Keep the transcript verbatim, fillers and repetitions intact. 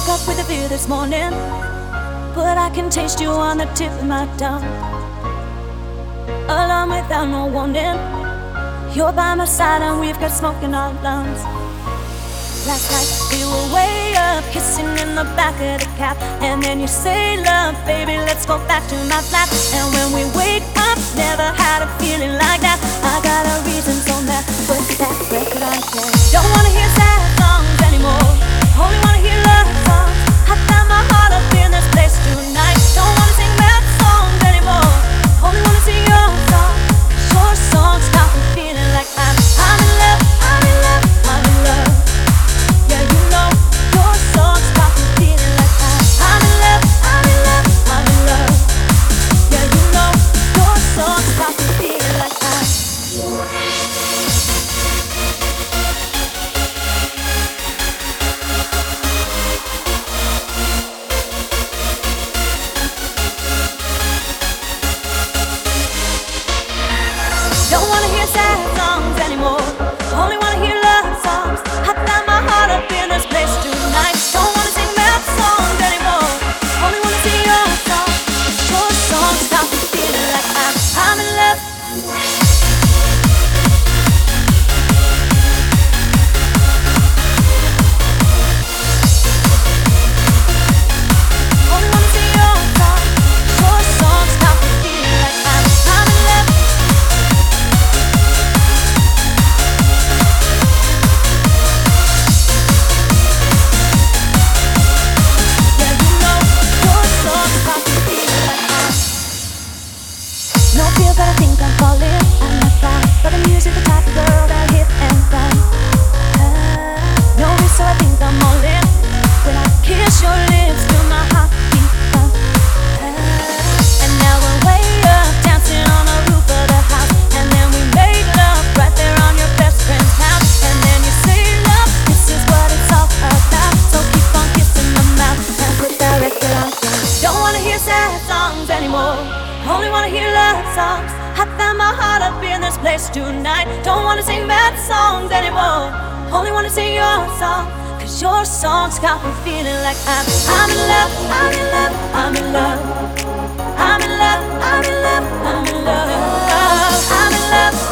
woke up with a fear this morning, but I can taste you on the tip of my tongue. Alone without no warning, you're by my side and we've got smoke in our lungs. Last night we were way up, kissing in the back of the cab, and then you say, love, baby, let's go back to my flat. And when we wake up, never had a feeling like that. I got a reason so mad, put that record on play. Don't wanna hear sad songs anymore, only wanna hear love songs. I found my heart up in this place tonight. Don't wanna sing bad songs anymore, only wanna sing your song. Your songs got me feeling like I'm, I'm in love, I'm in love, I'm in love. Yeah, you know, your songs got me feeling like I'm, I'm in love, I'm in love, I'm in love. Yeah, you know, your songs got me feeling like I'm. Don't wanna hear sad songs anymore, only wanna hear love songs. I found my heart up in this place tonight. Don't wanna sing bad songs anymore, only wanna sing your song. Your songs got me feeling like I'm, I'm in love. Only wanna sing your song. Your songs got me feeling like I'm, I'm in love. No feel, but I think I'm falling. I'm not fine, but the music, the type of girl that hit and run. Uh, no risk, so I think I'm all in. When I kiss your lips, feel my heart beat bump. Uh, and now we're way up, dancing on the roof of the house. And then we make love right there on your best friend's house. And then you say, love, this is what it's all about. So keep on kissing my mouth and put that record on. Don't wanna hear sad songs anymore, only wanna hear love songs. I found my heart up in this place tonight. Don't wanna sing bad songs anymore, only wanna sing your song. Cause your songs got me feeling like I'm, I'm in love, I'm in love, I'm in love. I'm in love, I'm in love, I'm in love. I'm in love.